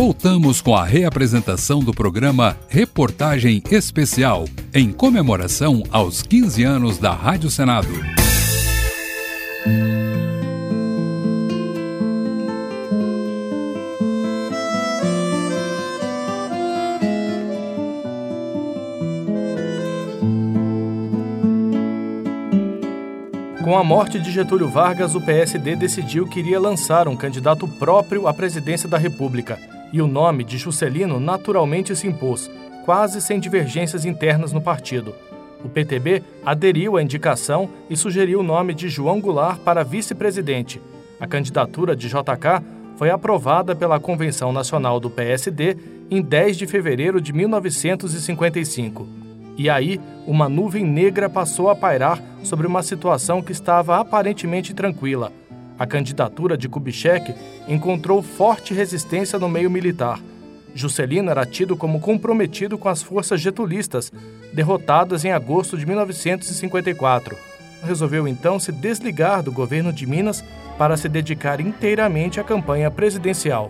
Voltamos com a reapresentação do programa Reportagem Especial, em comemoração aos 15 anos da Rádio Senado. Com a morte de Getúlio Vargas, o PSD decidiu que iria lançar um candidato próprio à presidência da República, e o nome de Juscelino naturalmente se impôs, quase sem divergências internas no partido. O PTB aderiu à indicação e sugeriu o nome de João Goulart para vice-presidente. A candidatura de JK foi aprovada pela Convenção Nacional do PSD em 10 de fevereiro de 1955. E aí, uma nuvem negra passou a pairar sobre uma situação que estava aparentemente tranquila. A candidatura de Kubitschek encontrou forte resistência no meio militar. Juscelino era tido como comprometido com as forças getulistas, derrotadas em agosto de 1954. Resolveu então se desligar do governo de Minas para se dedicar inteiramente à campanha presidencial.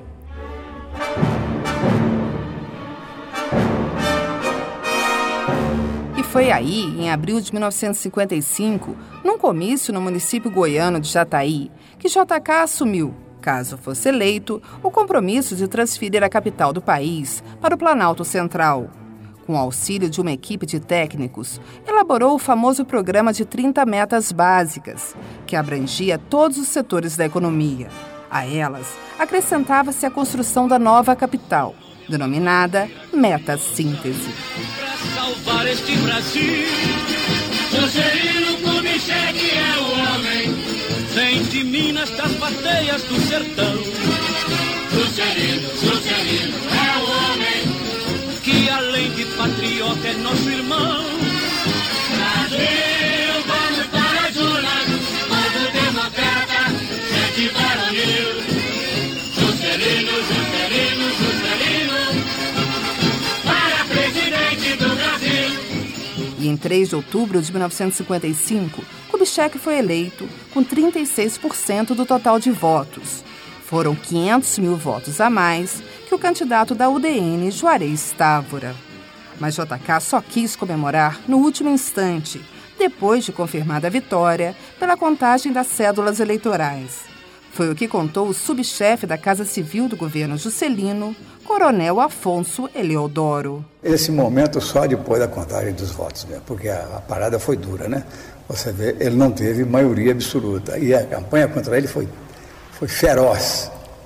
Foi aí, em abril de 1955, num comício no município goiano de Jataí, que JK assumiu, caso fosse eleito, o compromisso de transferir a capital do país para o Planalto Central. Com o auxílio de uma equipe de técnicos, elaborou o famoso programa de 30 metas básicas, que abrangia todos os setores da economia. A elas, acrescentava-se a construção da nova capital, denominada Meta Síntese. Salvar este Brasil, Juscelino Kubitschek é o homem, vem de Minas das bateias do sertão. Juscelino é o homem, que além de patriota é nosso irmão. Brasil, vamos para as urnas, povo democrata, gente varonil. Juscelino, para presidente do Brasil. E em 3 de outubro de 1955, Kubitschek foi eleito com 36% do total de votos. Foram 500 mil votos a mais que o candidato da UDN, Juarez Távora. Mas JK só quis comemorar no último instante, depois de confirmada a vitória, pela contagem das cédulas eleitorais. Foi o que contou o subchefe da Casa Civil do governo Juscelino, Coronel Afonso Eleodoro. Esse momento só depois da contagem dos votos, né? Porque a parada foi dura, né? Você vê, ele não teve maioria absoluta. E a campanha contra ele foi feroz.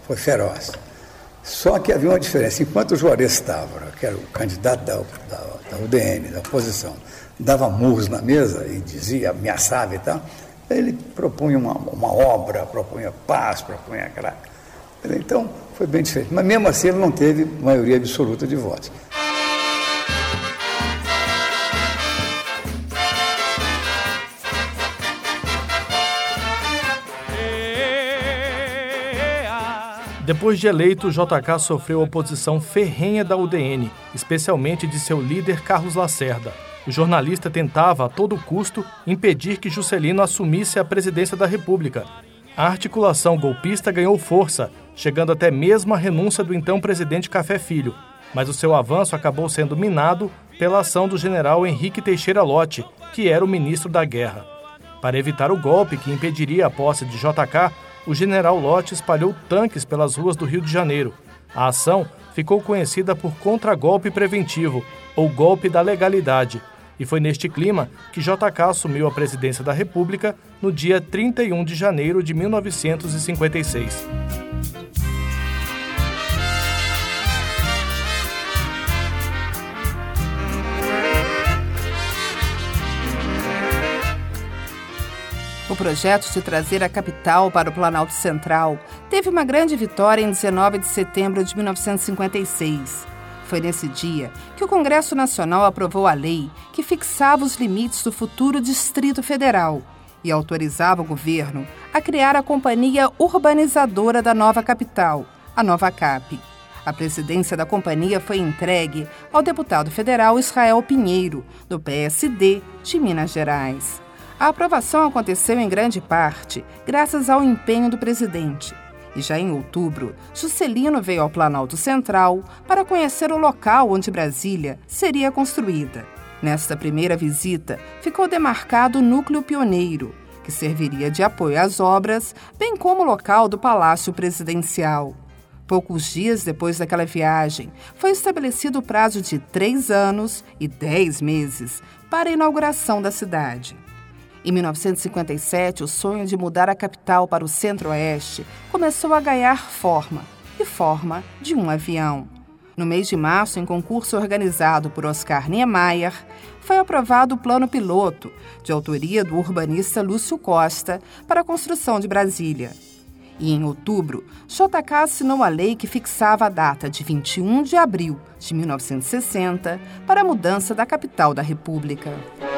Só que havia uma diferença. Enquanto o Juarez Távora, que era o candidato da UDN, da oposição, dava murros na mesa e dizia, ameaçava e tal, ele propunha uma obra, propunha paz, propunha aquela... Então, foi bem diferente. Mas mesmo assim, ele não teve maioria absoluta de votos. Depois de eleito, JK sofreu oposição ferrenha da UDN, especialmente de seu líder Carlos Lacerda. O jornalista tentava, a todo custo, impedir que Juscelino assumisse a presidência da República. A articulação golpista ganhou força, chegando até mesmo à renúncia do então presidente Café Filho, mas o seu avanço acabou sendo minado pela ação do general Henrique Teixeira Lott, que era o ministro da Guerra. Para evitar o golpe que impediria a posse de JK, o general Lott espalhou tanques pelas ruas do Rio de Janeiro. A ação ficou conhecida por contragolpe preventivo, ou golpe da legalidade, e foi neste clima que JK assumiu a presidência da República no dia 31 de janeiro de 1956. O projeto de trazer a capital para o Planalto Central teve uma grande vitória em 19 de setembro de 1956. Foi nesse dia que o Congresso Nacional aprovou a lei que fixava os limites do futuro Distrito Federal e autorizava o governo a criar a Companhia Urbanizadora da nova capital, a Nova Cap. A presidência da companhia foi entregue ao deputado federal Israel Pinheiro, do PSD de Minas Gerais. A aprovação aconteceu em grande parte graças ao empenho do presidente. E já em outubro, Juscelino veio ao Planalto Central para conhecer o local onde Brasília seria construída. Nesta primeira visita, ficou demarcado o núcleo pioneiro, que serviria de apoio às obras, bem como o local do Palácio Presidencial. Poucos dias depois daquela viagem, foi estabelecido o prazo de 3 anos e 10 meses para a inauguração da cidade. Em 1957, o sonho de mudar a capital para o Centro-Oeste começou a ganhar forma de um avião. No mês de março, em concurso organizado por Oscar Niemeyer, foi aprovado o plano piloto, de autoria do urbanista Lúcio Costa, para a construção de Brasília. E em outubro, JK assinou a lei que fixava a data de 21 de abril de 1960 para a mudança da capital da República.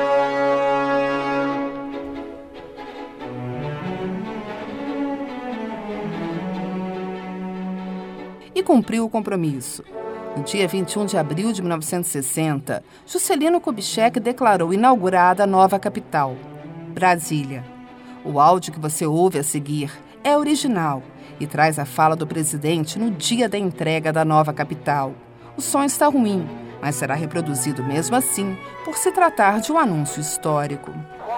E cumpriu o compromisso. No dia 21 de abril de 1960, Juscelino Kubitschek declarou inaugurada a nova capital, Brasília. O áudio que você ouve a seguir é original e traz a fala do presidente no dia da entrega da nova capital. O som está ruim, mas será reproduzido mesmo assim, por se tratar de um anúncio histórico.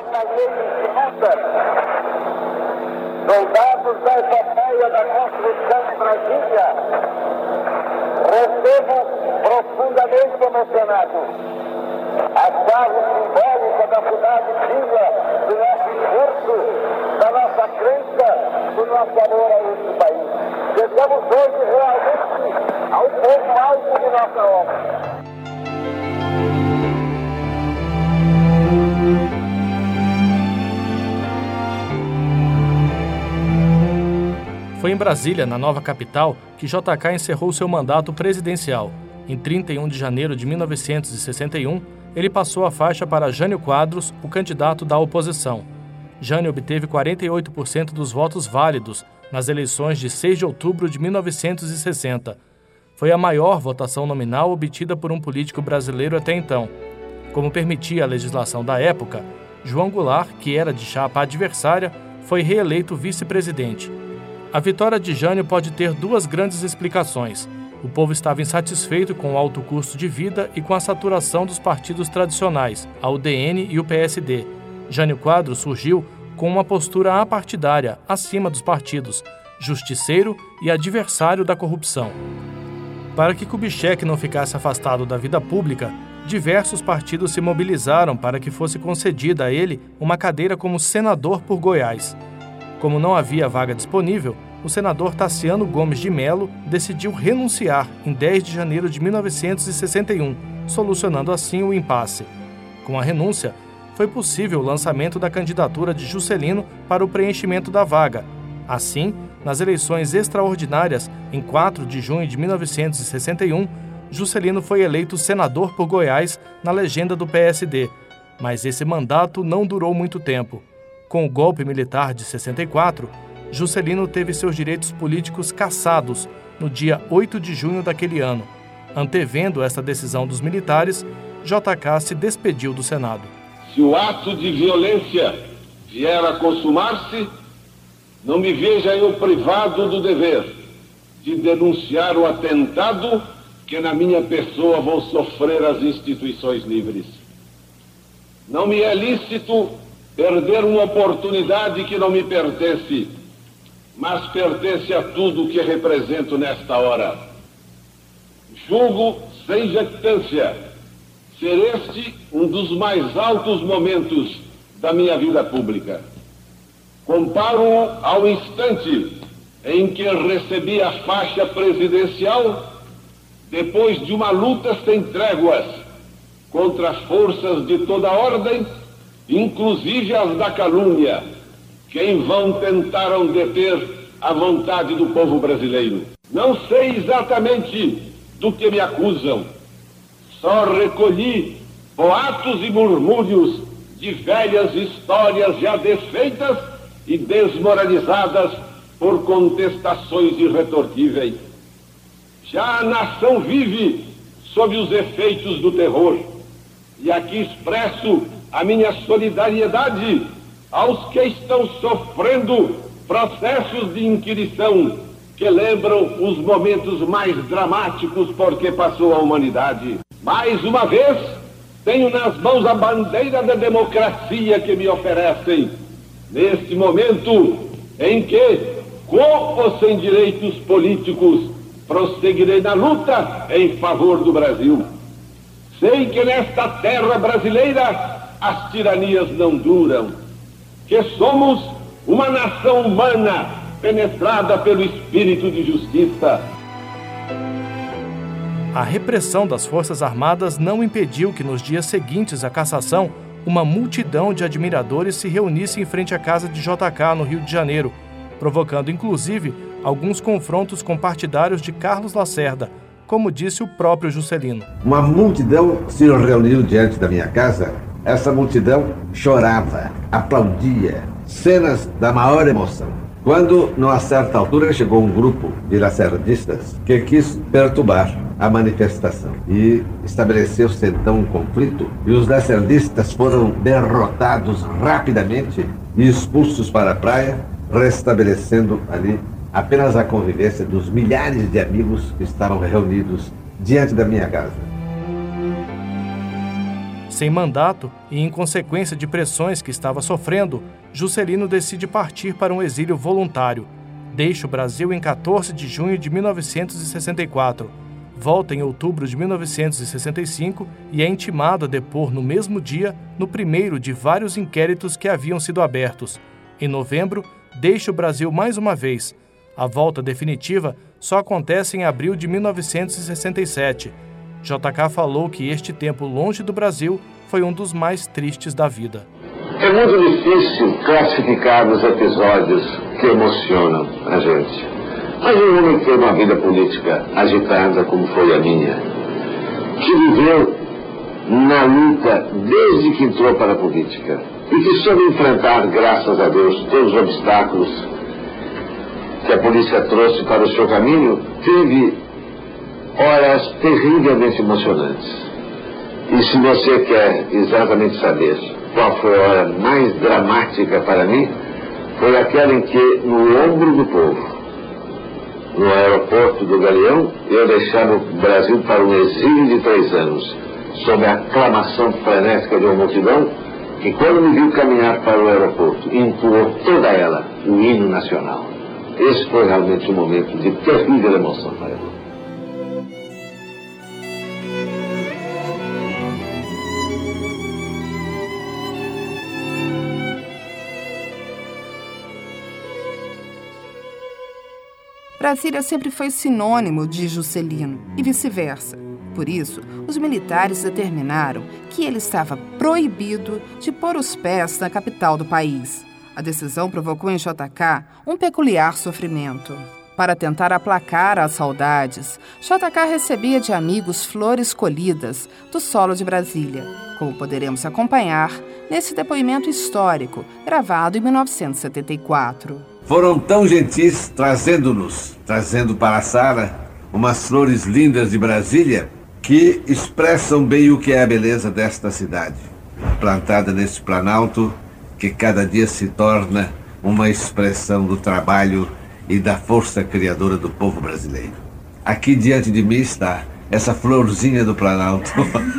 Soldados da epopeia da construção de Brasília, recebo profundamente emocionado a chave simbólica da cidade viva do nosso esforço, da nossa crença, do nosso amor a este país. Chegamos hoje realmente ao ponto alto de nossa obra. Foi em Brasília, na nova capital, que JK encerrou seu mandato presidencial. Em 31 de janeiro de 1961, ele passou a faixa para Jânio Quadros, o candidato da oposição. Jânio obteve 48% dos votos válidos nas eleições de 6 de outubro de 1960. Foi a maior votação nominal obtida por um político brasileiro até então. Como permitia a legislação da época, João Goulart, que era de chapa adversária, foi reeleito vice-presidente. A vitória de Jânio pode ter 2 grandes explicações. O povo estava insatisfeito com o alto custo de vida e com a saturação dos partidos tradicionais, a UDN e o PSD. Jânio Quadros surgiu com uma postura apartidária, acima dos partidos, justiceiro e adversário da corrupção. Para que Kubitschek não ficasse afastado da vida pública, diversos partidos se mobilizaram para que fosse concedida a ele uma cadeira como senador por Goiás. Como não havia vaga disponível, o senador Taciano Gomes de Melo decidiu renunciar em 10 de janeiro de 1961, solucionando assim o impasse. Com a renúncia, foi possível o lançamento da candidatura de Juscelino para o preenchimento da vaga. Assim, nas eleições extraordinárias, em 4 de junho de 1961, Juscelino foi eleito senador por Goiás na legenda do PSD, mas esse mandato não durou muito tempo. Com o golpe militar de 64, Juscelino teve seus direitos políticos cassados no dia 8 de junho daquele ano. Antevendo essa decisão dos militares, JK se despediu do Senado. Se o ato de violência vier a consumar-se, não me veja eu privado do dever de denunciar o atentado que na minha pessoa vão sofrer as instituições livres. Não me é lícito perder uma oportunidade que não me pertence, mas pertence a tudo o que represento nesta hora. Julgo, sem jactância, ser este um dos mais altos momentos da minha vida pública. Comparo-o ao instante em que recebi a faixa presidencial, depois de uma luta sem tréguas contra forças de toda ordem, inclusive as da calúnia, que em vão tentaram deter a vontade do povo brasileiro. Não sei exatamente do que me acusam, só recolhi boatos e murmúrios de velhas histórias já desfeitas e desmoralizadas por contestações irretorquíveis. Já a nação vive sob os efeitos do terror, e aqui expresso a minha solidariedade aos que estão sofrendo processos de inquirição que lembram os momentos mais dramáticos por que passou a humanidade. Mais uma vez, tenho nas mãos a bandeira da democracia que me oferecem, neste momento em que, com ou sem direitos políticos, prosseguirei na luta em favor do Brasil. Sei que nesta terra brasileira as tiranias não duram, que somos uma nação humana penetrada pelo espírito de justiça. A repressão das Forças Armadas não impediu que nos dias seguintes à cassação, uma multidão de admiradores se reunisse em frente à casa de JK, no Rio de Janeiro, provocando inclusive alguns confrontos com partidários de Carlos Lacerda, como disse o próprio Juscelino. Uma multidão se reuniu diante da minha casa. Essa multidão chorava, aplaudia, cenas da maior emoção. Quando, numa certa altura, chegou um grupo de lacerdistas que quis perturbar a manifestação e estabeleceu-se então um conflito, e os lacerdistas foram derrotados rapidamente e expulsos para a praia, restabelecendo ali apenas a convivência dos milhares de amigos que estavam reunidos diante da minha casa. Sem mandato e em consequência de pressões que estava sofrendo, Juscelino decide partir para um exílio voluntário. Deixa o Brasil em 14 de junho de 1964. Volta em outubro de 1965 e é intimado a depor no mesmo dia, no primeiro de vários inquéritos que haviam sido abertos. Em novembro, deixa o Brasil mais uma vez. A volta definitiva só acontece em abril de 1967. JK falou que este tempo longe do Brasil foi um dos mais tristes da vida. É muito difícil classificar os episódios que emocionam a gente. Mas um homem que teve uma vida política agitada como foi a minha, que viveu na luta desde que entrou para a política e que soube enfrentar, graças a Deus, todos os obstáculos que a polícia trouxe para o seu caminho, teve horas terrivelmente emocionantes. E se você quer exatamente saber qual foi a hora mais dramática para mim, foi aquela em que, no ombro do povo, no aeroporto do Galeão, eu deixava o Brasil para um exílio de 3 anos, sob a aclamação frenética de uma multidão que, quando me viu caminhar para o aeroporto, entoou toda ela o hino nacional. Esse foi realmente um momento de terrível emoção para mim. Brasília sempre foi sinônimo de Juscelino e vice-versa. Por isso, os militares determinaram que ele estava proibido de pôr os pés na capital do país. A decisão provocou em JK um peculiar sofrimento. Para tentar aplacar as saudades, JK recebia de amigos flores colhidas do solo de Brasília, como poderemos acompanhar nesse depoimento histórico gravado em 1974. Foram tão gentis trazendo para a sala umas flores lindas de Brasília que expressam bem o que é a beleza desta cidade, plantada nesse planalto que cada dia se torna uma expressão do trabalho e da força criadora do povo brasileiro. Aqui diante de mim está essa florzinha do Planalto.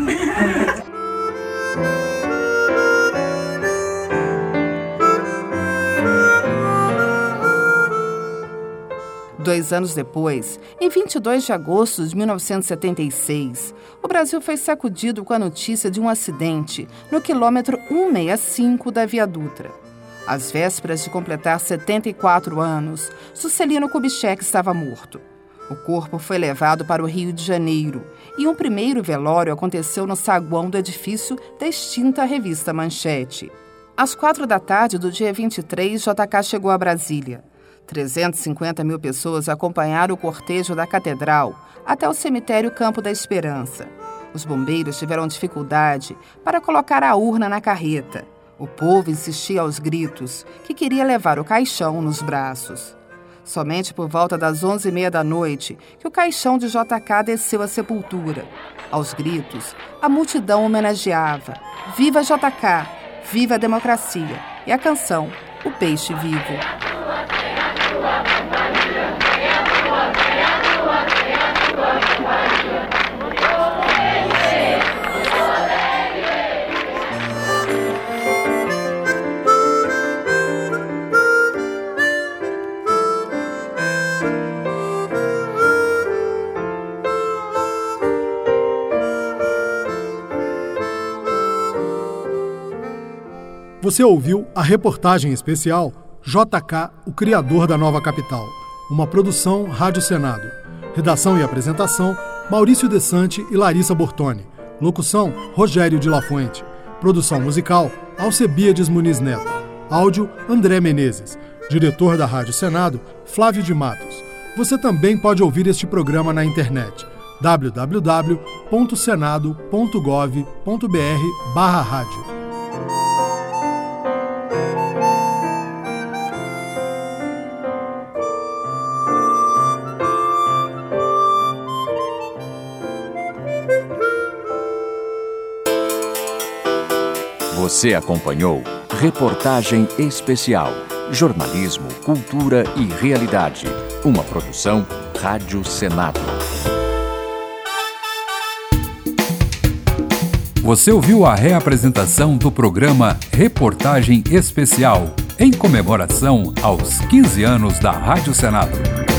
2 anos depois, em 22 de agosto de 1976, o Brasil foi sacudido com a notícia de um acidente no quilômetro 165 da Via Dutra. Às vésperas de completar 74 anos, Juscelino Kubitschek estava morto. O corpo foi levado para o Rio de Janeiro e um primeiro velório aconteceu no saguão do edifício da extinta revista Manchete. Às 4 da tarde do dia 23, JK chegou a Brasília. 350 mil pessoas acompanharam o cortejo da Catedral até o cemitério Campo da Esperança. Os bombeiros tiveram dificuldade para colocar a urna na carreta. O povo insistia aos gritos que queria levar o caixão nos braços. Somente por volta das 11h30 da noite que o caixão de JK desceu à sepultura. Aos gritos, a multidão homenageava: Viva JK! Viva a democracia! E a canção O Peixe Vivo. Você ouviu a reportagem especial JK, o Criador da Nova Capital, uma produção Rádio Senado. Redação e apresentação, Maurício Desante e Larissa Bortoni. Locução, Rogério de La Fuente. Produção musical, Alcebiades Muniz Neto. Áudio, André Menezes. Diretor da Rádio Senado, Flávio de Matos. Você também pode ouvir este programa na internet. www.senado.gov.br/rádio. Você acompanhou Reportagem Especial, Jornalismo, Cultura e Realidade. Uma produção Rádio Senado. Você ouviu a reapresentação do programa Reportagem Especial, em comemoração aos 15 anos da Rádio Senado.